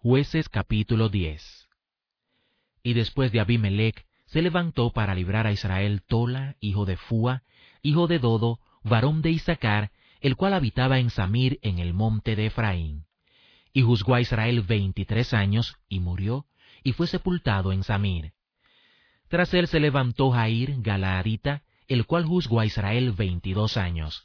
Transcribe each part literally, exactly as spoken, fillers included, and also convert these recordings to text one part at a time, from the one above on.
Jueces capítulo diez. Y después de Abimelech, se levantó para librar a Israel Tola, hijo de Fúa, hijo de Dodo, varón de Isaacar, el cual habitaba en Samir en el monte de Efraín. Y juzgó a Israel veintitrés años, y murió, y fue sepultado en Samir. Tras él se levantó Jair, Galaadita, el cual juzgó a Israel veintidós años.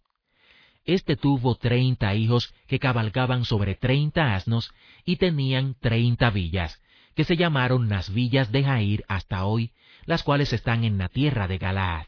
Este tuvo treinta hijos que cabalgaban sobre treinta asnos, y tenían treinta villas, que se llamaron las villas de Jair hasta hoy, las cuales están en la tierra de Galaad.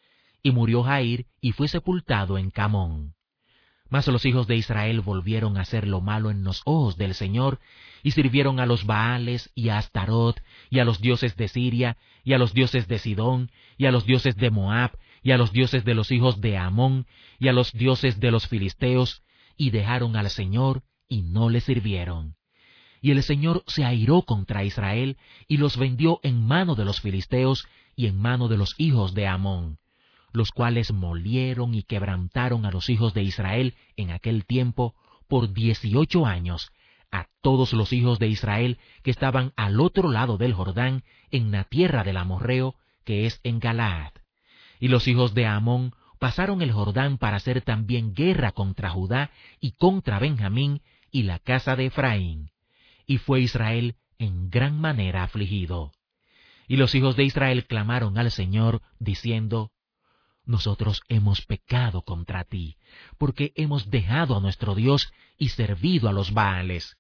Y murió Jair, y fue sepultado en Camón. Mas los hijos de Israel volvieron a hacer lo malo en los ojos del Señor, y sirvieron a los Baales, y a Astarot, y a los dioses de Siria, y a los dioses de Sidón, y a los dioses de Moab, y a los dioses de los hijos de Amón, y a los dioses de los filisteos, y dejaron al Señor, y no le sirvieron. Y el Señor se airó contra Israel, y los vendió en mano de los filisteos, y en mano de los hijos de Amón, los cuales molieron y quebrantaron a los hijos de Israel en aquel tiempo por dieciocho años, a todos los hijos de Israel que estaban al otro lado del Jordán, en la tierra del amorreo, que es en Galaad. Y los hijos de Amón pasaron el Jordán para hacer también guerra contra Judá y contra Benjamín y la casa de Efraín. Y fue Israel en gran manera afligido. Y los hijos de Israel clamaron al Señor, diciendo: Nosotros hemos pecado contra ti, porque hemos dejado a nuestro Dios y servido a los Baales.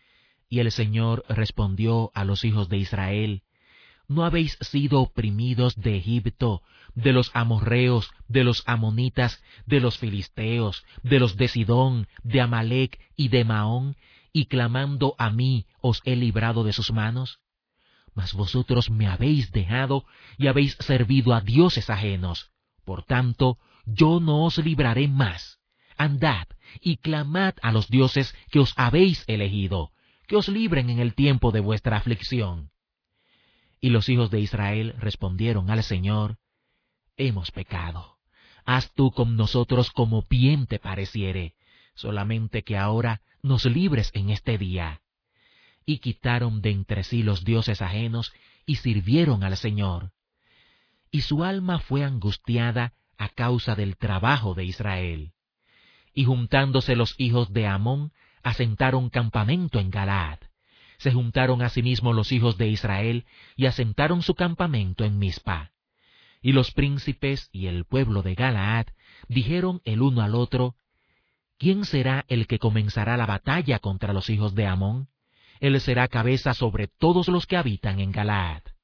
Y el Señor respondió a los hijos de Israel: ¿No habéis sido oprimidos de Egipto, de los amorreos, de los amonitas, de los filisteos, de los de Sidón, de Amalec y de Maón, y clamando a mí os he librado de sus manos? Mas vosotros me habéis dejado y habéis servido a dioses ajenos. Por tanto, yo no os libraré más. Andad y clamad a los dioses que os habéis elegido, que os libren en el tiempo de vuestra aflicción. Y los hijos de Israel respondieron al Señor: Hemos pecado. Haz tú con nosotros como bien te pareciere, solamente que ahora nos libres en este día. Y quitaron de entre sí los dioses ajenos, y sirvieron al Señor. Y su alma fue angustiada a causa del trabajo de Israel. Y juntándose los hijos de Amón, asentaron campamento en Galaad. Se juntaron asimismo los hijos de Israel, y asentaron su campamento en Mizpa. Y los príncipes y el pueblo de Galaad dijeron el uno al otro: ¿Quién será el que comenzará la batalla contra los hijos de Amón? Él será cabeza sobre todos los que habitan en Galaad.